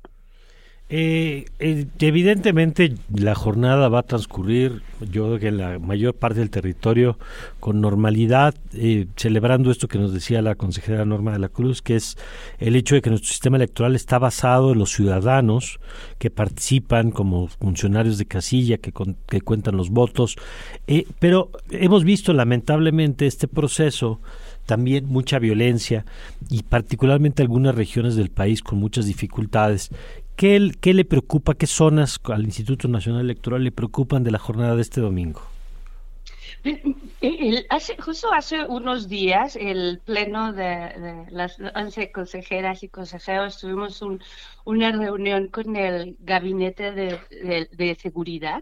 Evidentemente la jornada va a transcurrir, yo creo que en la mayor parte del territorio con normalidad, celebrando esto que nos decía la consejera Norma de la Cruz, que es el hecho de que nuestro sistema electoral está basado en los ciudadanos que participan como funcionarios de casilla, que cuentan los votos, pero hemos visto lamentablemente este proceso, también mucha violencia, y particularmente algunas regiones del país con muchas dificultades. ¿Qué le preocupa, qué zonas al Instituto Nacional Electoral le preocupan de la jornada de este domingo? Justo hace unos días, el pleno de las 11 consejeras y consejeros, tuvimos una reunión con el gabinete de seguridad,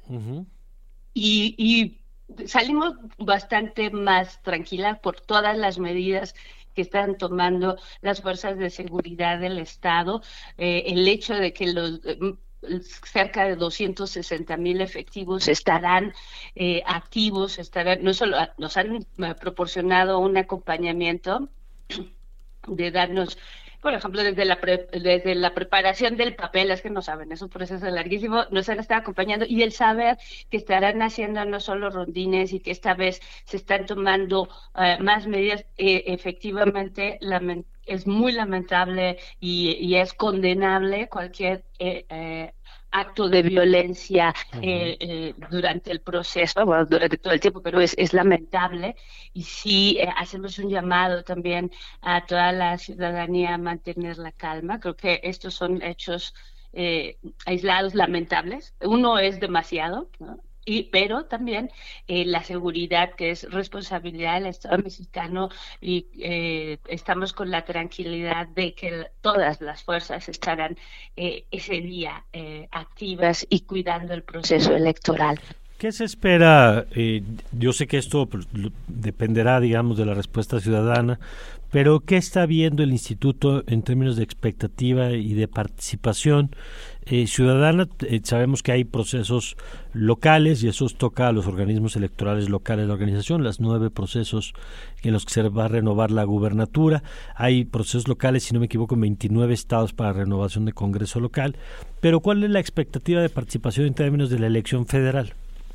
y salimos bastante más tranquilas por todas las medidas que están tomando las fuerzas de seguridad del Estado, el hecho de que los cerca de 260,000 efectivos estarán activos, no solo nos han proporcionado un acompañamiento de darnos, por ejemplo, desde la preparación del papel, es que no saben, es un proceso larguísimo, nos han estado acompañando, y el saber que estarán haciendo no solo rondines y que esta vez se están tomando más medidas, efectivamente es muy lamentable y es condenable cualquier acto de violencia durante el proceso, bueno, durante todo el tiempo, pero es lamentable, y sí hacemos un llamado también a toda la ciudadanía a mantener la calma. Creo que estos son hechos aislados lamentables, uno es demasiado, ¿no? Pero también la seguridad, que es responsabilidad del Estado mexicano, y estamos con la tranquilidad de que todas las fuerzas estarán ese día activas y cuidando el proceso electoral. ¿Qué se espera? Yo sé que esto dependerá, digamos, de la respuesta ciudadana, pero ¿qué está viendo el Instituto en términos de expectativa y de participación ciudadana? Sabemos que hay procesos locales y eso toca a los organismos electorales locales de la organización, las 9 procesos en los que se va a renovar la gubernatura. Hay procesos locales, si no me equivoco, en 29 estados para renovación de Congreso local. Pero ¿cuál es la expectativa de participación en términos de la elección federal?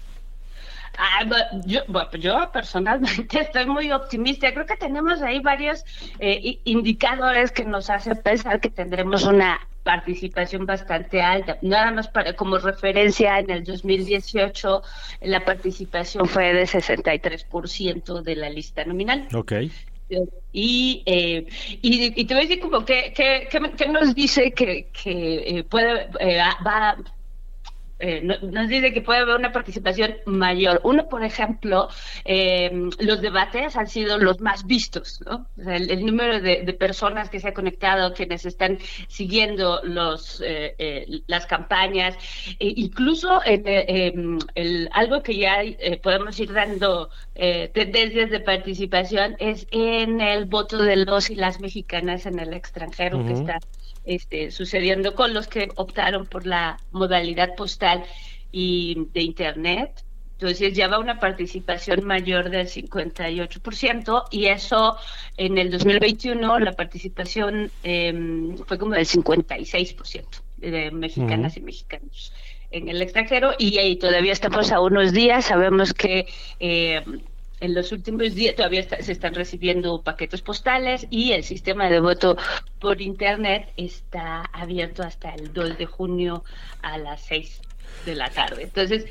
Yo personalmente estoy muy optimista. Creo que tenemos ahí varios indicadores que nos hacen pensar que tendremos una participación bastante alta. Nada más como referencia, en el 2018 la participación fue de 63% de la lista nominal. Okay. Y te voy a decir como que nos dice que puede va nos dice que puede haber una participación mayor. Uno, por ejemplo, los debates han sido los más vistos, ¿no? O sea, el número de personas que se ha conectado, quienes están siguiendo las campañas, incluso algo que ya podemos ir dando tendencias de participación es en el voto de los y las mexicanas en el extranjero, que está sucediendo con los que optaron por la modalidad postal y de Internet. Entonces ya va una participación mayor del 58%, y eso en el 2021 la participación fue como del 56% de mexicanas y mexicanos en el extranjero, y ahí todavía estamos a unos días. Sabemos que en los últimos días todavía se están recibiendo paquetes postales, y el sistema de voto por Internet está abierto hasta el 2 de junio a las 6 de la tarde. Entonces,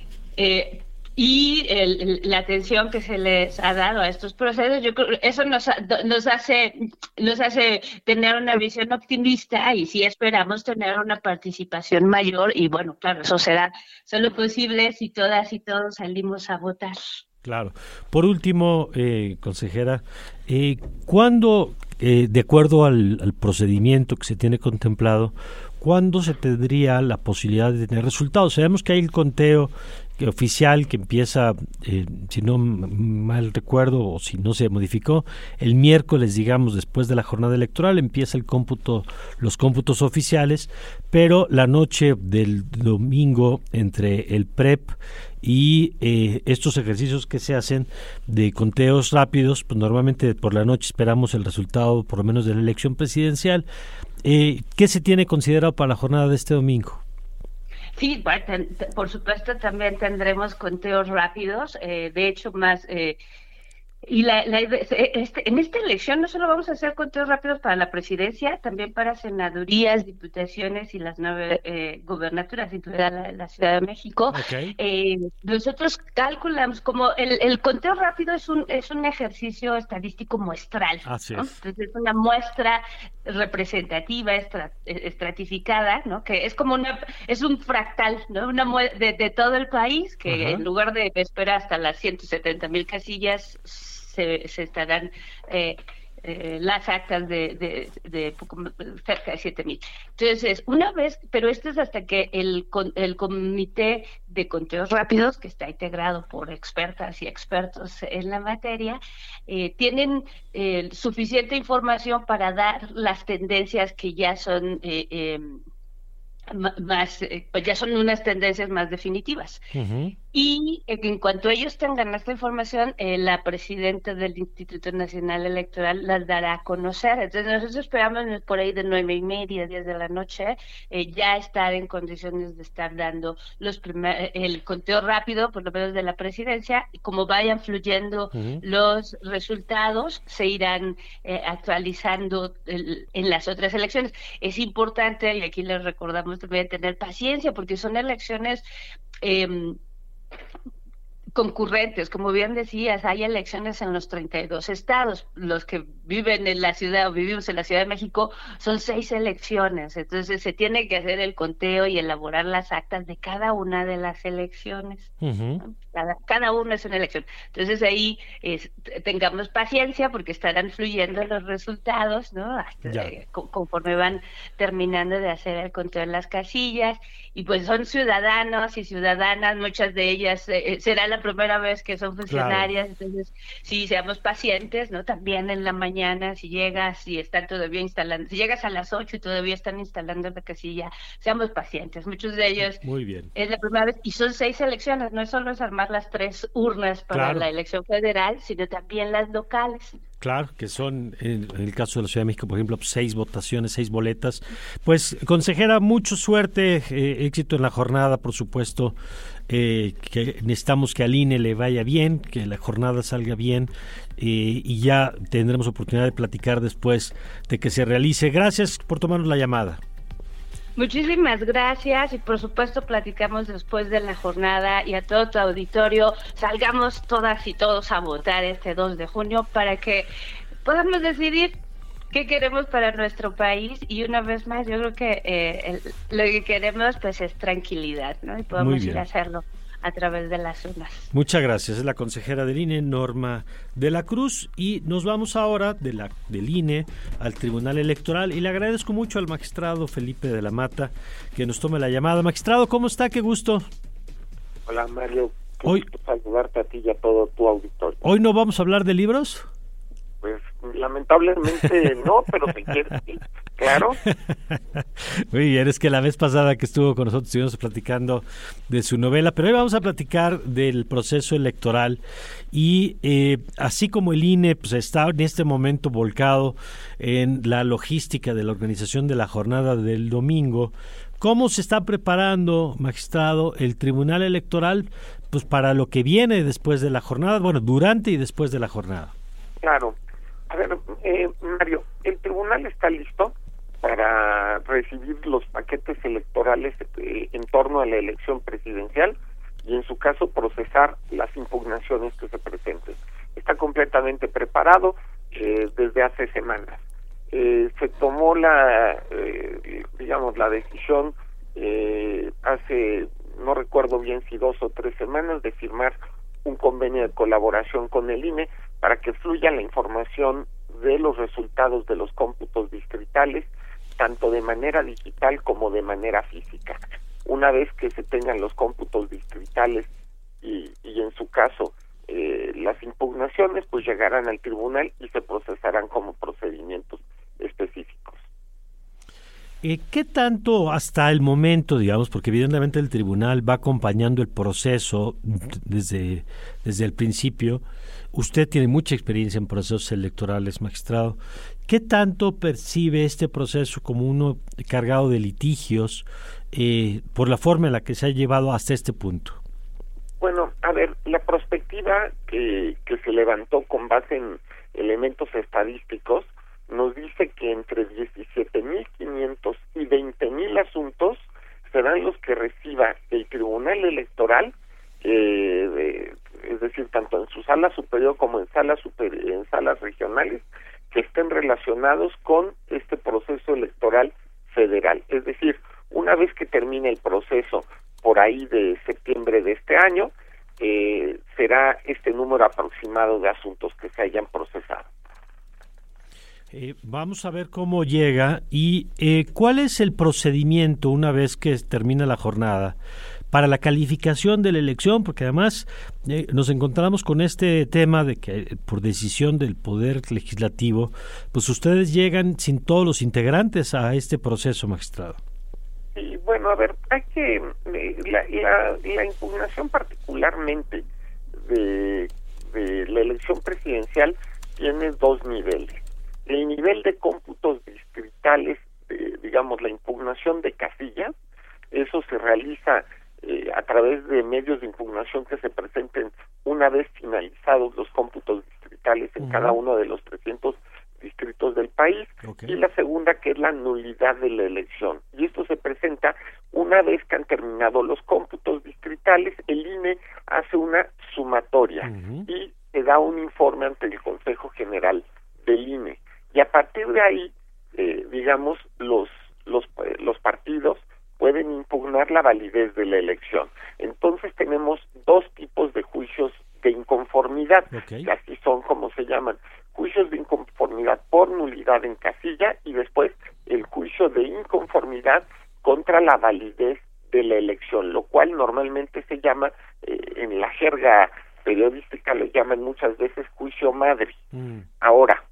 la atención que se les ha dado a estos procesos, yo creo que eso nos hace tener una visión optimista, y sí esperamos tener una participación mayor, y bueno, claro, eso será solo posible si todas y todos salimos a votar. Claro. Por último, consejera, ¿cuándo, de acuerdo al procedimiento que se tiene contemplado, cuándo se tendría la posibilidad de tener resultados? Sabemos que hay el conteo oficial que empieza, si no mal recuerdo o si no se modificó, el miércoles, digamos, después de la jornada electoral empieza los cómputos oficiales, pero la noche del domingo, entre el PREP y estos ejercicios que se hacen de conteos rápidos, pues normalmente por la noche esperamos el resultado por lo menos de la elección presidencial. ¿Qué se tiene considerado para la jornada de este domingo? Sí, bueno, por supuesto también tendremos conteos rápidos, de hecho más... Y en esta elección no solo vamos a hacer conteos rápidos para la presidencia, también para senadurías, diputaciones y las 9 gubernaturas, incluida la Ciudad de México. Okay. Nosotros calculamos como el conteo rápido es un ejercicio estadístico muestral. Así ¿no? Es. Entonces es una muestra representativa, estratificada, ¿no? Que es como es un fractal, ¿no? De todo el país, que en lugar de esperar hasta las 170,000 casillas, se estarán las actas de cerca de 7,000. Entonces, una vez, pero esto es hasta que el comité de conteos rápidos, que está integrado por expertas y expertos en la materia, tienen suficiente información para dar las tendencias que ya son pues ya son unas tendencias más definitivas. Y en cuanto ellos tengan esta información, la presidenta del Instituto Nacional Electoral las dará a conocer. Entonces nosotros esperamos por ahí de 9:30, 10 de la noche, ya estar en condiciones de estar dando el conteo rápido, por lo menos de la presidencia, y como vayan fluyendo los resultados, se irán actualizando en las otras elecciones. Es importante, y aquí les recordamos también, tener paciencia, porque son elecciones concurrentes, como bien decías, hay elecciones en los 32 estados. Los que viven en la ciudad o vivimos en la Ciudad de México son 6 elecciones, entonces se tiene que hacer el conteo y elaborar las actas de cada una de las elecciones. ¿No? Cada uno es una elección. Entonces ahí tengamos paciencia, porque estarán fluyendo los resultados, ¿no? Conforme van terminando de hacer el conteo en las casillas, y pues son ciudadanos y ciudadanas, muchas de ellas será la primera vez que son funcionarias. Claro. Entonces sí, seamos pacientes, ¿no? También en la mañana, si llegas y están todavía instalando, si llegas a las 8 y todavía están instalando la casilla, seamos pacientes. Muchos de ellos muy bien. Es la primera vez, y son 6 elecciones, no es solo es armar las 3 urnas para la elección federal, sino también las locales. Claro, que son, en el caso de la Ciudad de México, por ejemplo, 6 votaciones, 6 boletas. Pues, consejera, mucha suerte, éxito en la jornada, por supuesto, que necesitamos que al INE le vaya bien, que la jornada salga bien, y ya tendremos oportunidad de platicar después de que se realice. Gracias por tomarnos la llamada. Muchísimas gracias, y por supuesto platicamos después de la jornada, y a todo tu auditorio, salgamos todas y todos a votar este 2 de junio para que podamos decidir qué queremos para nuestro país, y una vez más yo creo que lo que queremos pues es tranquilidad, ¿no? Y podemos ir a hacerlo a través de las urnas. Muchas gracias. Es la consejera del INE, Norma de la Cruz, y nos vamos ahora del INE al Tribunal Electoral, y le agradezco mucho al magistrado Felipe de la Mata que nos tome la llamada. Magistrado, ¿cómo está? Qué gusto. Hola, Mario. Gusto saludarte a ti y a todo tu auditorio. ¿Hoy no vamos a hablar de libros? Pues lamentablemente no, pero si quieres, sí, claro. Muy bien, es que la vez pasada que estuvo con nosotros estuvimos platicando de su novela, pero hoy vamos a platicar del proceso electoral, y así como el INE pues está en este momento volcado en la logística de la organización de la jornada del domingo, ¿cómo se está preparando, magistrado, el Tribunal Electoral pues para lo que viene después de la jornada, bueno, durante y después de la jornada? Claro. A ver, Mario, el tribunal está listo para recibir los paquetes electorales en torno a la elección presidencial y, en su caso, procesar las impugnaciones que se presenten. Está completamente preparado desde hace semanas. Se tomó la decisión hace, no recuerdo bien si 2 o 3 semanas, de firmar un convenio de colaboración con el INE para que fluya la información de los resultados de los cómputos distritales, tanto de manera digital como de manera física. Una vez que se tengan los cómputos distritales y en su caso las impugnaciones, pues llegarán al tribunal y se procesarán como procedimientos específicos. ¿Qué tanto hasta el momento, digamos, porque evidentemente el tribunal va acompañando el proceso desde el principio? Usted tiene mucha experiencia en procesos electorales, magistrado. ¿Qué tanto percibe este proceso como uno cargado de litigios por la forma en la que se ha llevado hasta este punto? Bueno, a ver, la perspectiva que se levantó con base en elementos estadísticos nos dice que entre 17.500 y 20.000 asuntos serán los que reciba el Tribunal Electoral, es decir, tanto en su sala superior como en salas regionales, que estén relacionados con este proceso electoral federal. Es decir, una vez que termine el proceso por ahí de septiembre de este año, será este número aproximado de asuntos que se hayan procesado. Vamos a ver cómo llega y cuál es el procedimiento una vez que termina la jornada para la calificación de la elección, porque además nos encontramos con este tema de que por decisión del Poder Legislativo, pues ustedes llegan sin todos los integrantes a este proceso, magistrado. Y bueno, a ver, hay que la impugnación particularmente de la elección presidencial tiene 2 niveles. El nivel de cómputos distritales, digamos, la impugnación de casillas, eso se realiza a través de medios de impugnación que se presenten una vez finalizados los cómputos distritales en cada uno de los 300 distritos del país, y la segunda, que es la nulidad de la elección. Y esto se presenta una vez que han terminado los cómputos distritales, el INE hace una sumatoria y se da un informe ante el Consejo General del INE. Y a partir de ahí, digamos, los partidos pueden impugnar la validez de la elección. Entonces tenemos 2 tipos de juicios de inconformidad, que así son como se llaman: juicios de inconformidad por nulidad en casilla y después el juicio de inconformidad contra la validez de la elección, lo cual normalmente se llama, en la jerga periodística lo llaman muchas veces juicio madre. Ahora,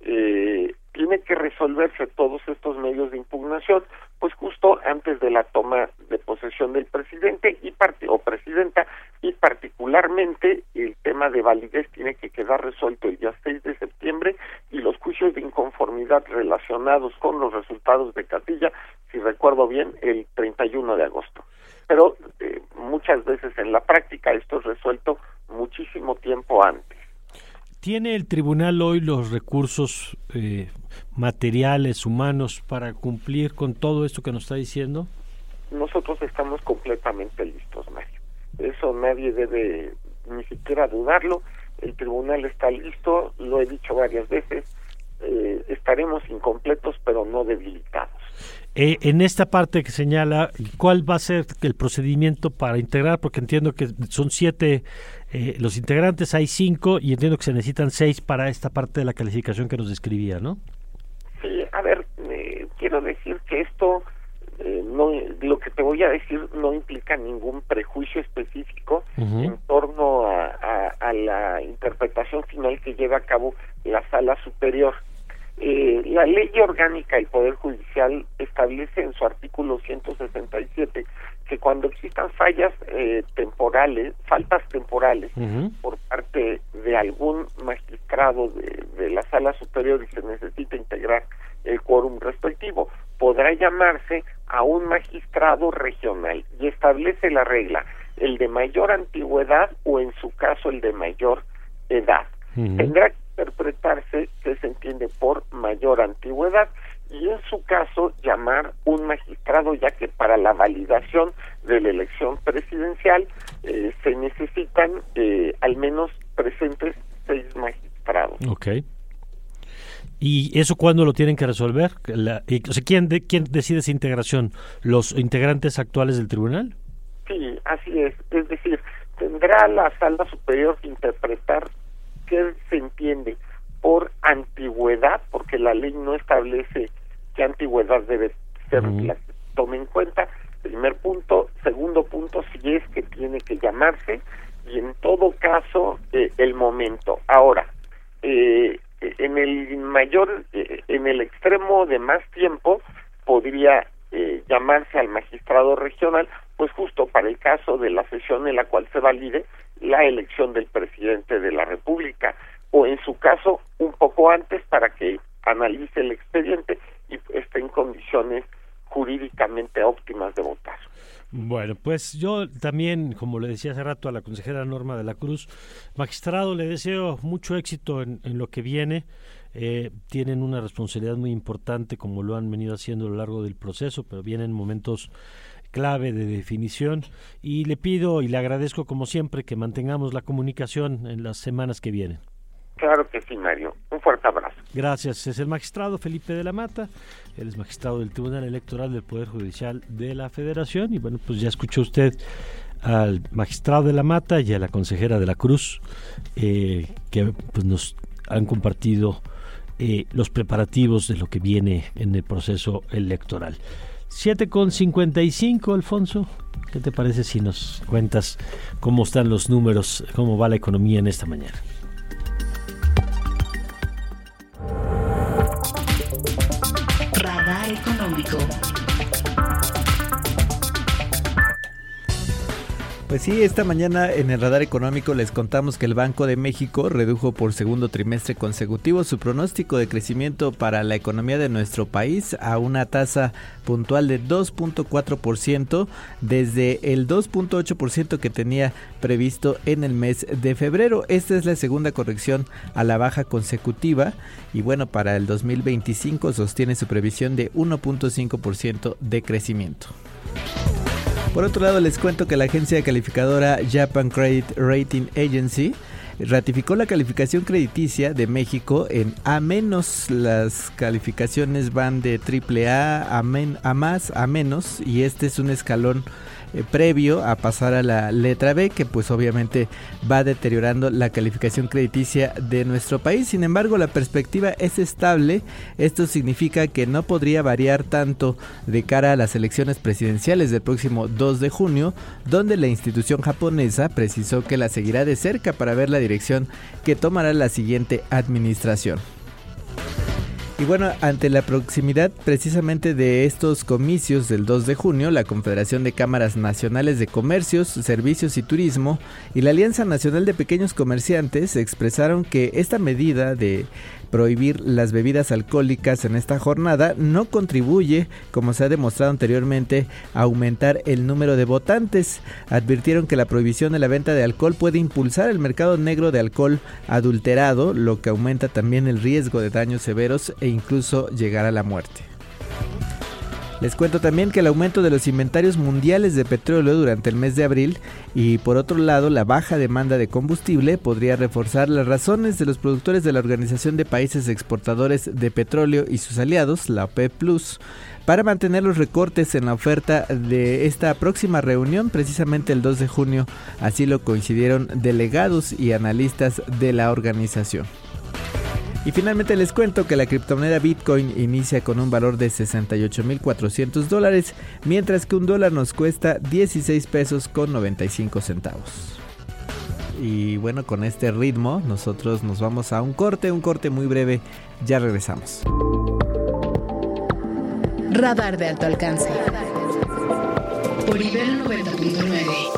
tiene que resolverse todos estos medios de impugnación, pues justo antes de la toma de posesión del presidente o presidenta, y particularmente el tema de validez tiene que quedar resuelto el día 6 de septiembre, y los juicios de inconformidad relacionados con los resultados de casilla, si recuerdo bien, el 31 de agosto. Pero muchas veces en la práctica esto es resuelto muchísimo tiempo antes. ¿Tiene el tribunal hoy los recursos materiales, humanos, para cumplir con todo esto que nos está diciendo? Nosotros estamos completamente listos, Mario. Eso nadie debe ni siquiera dudarlo. El tribunal está listo, lo he dicho varias veces. estaremos incompletos, pero no debilitados. En esta parte que señala, ¿cuál va a ser el procedimiento para integrar? Porque entiendo que son 7 los integrantes, hay 5 y entiendo que se necesitan 6 para esta parte de la calificación que nos describía, ¿no? Sí, a ver, quiero decir que esto, no, lo que te voy a decir no implica ningún prejuicio específico en torno a la interpretación final que lleva a cabo la Sala Superior. La Ley Orgánica del Poder Judicial establece en su artículo 167 que cuando existan faltas temporales por parte de algún magistrado de la Sala Superior y se necesita integrar el quórum respectivo, podrá llamarse a un magistrado regional y establece la regla, el de mayor antigüedad o en su caso el de mayor edad. Tendrá que interpretarse qué se entiende por mayor antigüedad y en su caso llamar un magistrado, ya que para la validación de la elección presidencial se necesitan al menos presentes 6 magistrados. Okay. ¿Y eso cuándo lo tienen que resolver? O sea, ¿quién decide esa integración? ¿Los integrantes actuales del tribunal? Sí, así es. Es decir, tendrá la Sala Superior que interpretar qué se entiende por antigüedad, porque la ley no establece qué antigüedad debe ser la que tome en cuenta. Primer punto. Segundo punto, si es que tiene que llamarse, y en todo caso, el momento. Ahora, en el extremo de más tiempo, podría llamarse al magistrado regional, pues justo para el caso de la sesión en la cual se valide la elección del presidente de la República, o en su caso un poco antes para que analice el expediente y esté en condiciones jurídicamente óptimas de votar. Bueno, pues yo también, como le decía hace rato a la consejera Norma de la Cruz, magistrado, le deseo mucho éxito en lo que viene. Tienen una responsabilidad muy importante, como lo han venido haciendo a lo largo del proceso, pero vienen momentos clave de definición y le pido y le agradezco como siempre que mantengamos la comunicación en las semanas que vienen. Claro que sí, Mario. Un fuerte abrazo. Gracias. Es el magistrado Felipe de la Mata, él es magistrado del Tribunal Electoral del Poder Judicial de la Federación y bueno, pues ya escuchó usted al magistrado de la Mata y a la consejera de la Cruz que pues nos han compartido los preparativos de lo que viene en el proceso electoral. 7:55, Alfonso, ¿qué te parece si nos cuentas cómo están los números, cómo va la economía en esta mañana? Radar Económico. Pues sí, esta mañana en el Radar Económico les contamos que el Banco de México redujo por segundo trimestre consecutivo su pronóstico de crecimiento para la economía de nuestro país a una tasa puntual de 2.4% desde el 2.8% que tenía previsto en el mes de febrero. Esta es la segunda corrección a la baja consecutiva y bueno, para el 2025 sostiene su previsión de 1.5% de crecimiento. Por otro lado, les cuento que la agencia calificadora Japan Credit Rating Agency ratificó la calificación crediticia de México en A-. Las calificaciones van de AAA a más, a menos, y este es un escalón previo a pasar a la letra B, que pues obviamente va deteriorando la calificación crediticia de nuestro país. Sin embargo, la perspectiva es estable. Esto significa que no podría variar tanto de cara a las elecciones presidenciales del próximo 2 de junio, donde la institución japonesa precisó que la seguirá de cerca para ver la dirección que tomará la siguiente administración. Y bueno, ante la proximidad precisamente de estos comicios del 2 de junio, la Confederación de Cámaras Nacionales de Comercios, Servicios y Turismo y la Alianza Nacional de Pequeños Comerciantes expresaron que esta medida de prohibir las bebidas alcohólicas en esta jornada no contribuye, como se ha demostrado anteriormente, a aumentar el número de votantes. Advirtieron que la prohibición de la venta de alcohol puede impulsar el mercado negro de alcohol adulterado, lo que aumenta también el riesgo de daños severos e incluso llegar a la muerte. Les cuento también que el aumento de los inventarios mundiales de petróleo durante el mes de abril y por otro lado la baja demanda de combustible podría reforzar las razones de los productores de la Organización de Países Exportadores de Petróleo y sus aliados, la OPEP+, para mantener los recortes en la oferta de esta próxima reunión, precisamente el 2 de junio, así lo coincidieron delegados y analistas de la organización. Y finalmente les cuento que la criptomoneda Bitcoin inicia con un valor de $68,400, mientras que un dólar nos cuesta 16 pesos con 95 centavos. Y bueno, con este ritmo nosotros nos vamos a un corte muy breve, ya regresamos. Radar de alto alcance. Por Ibero 90.9.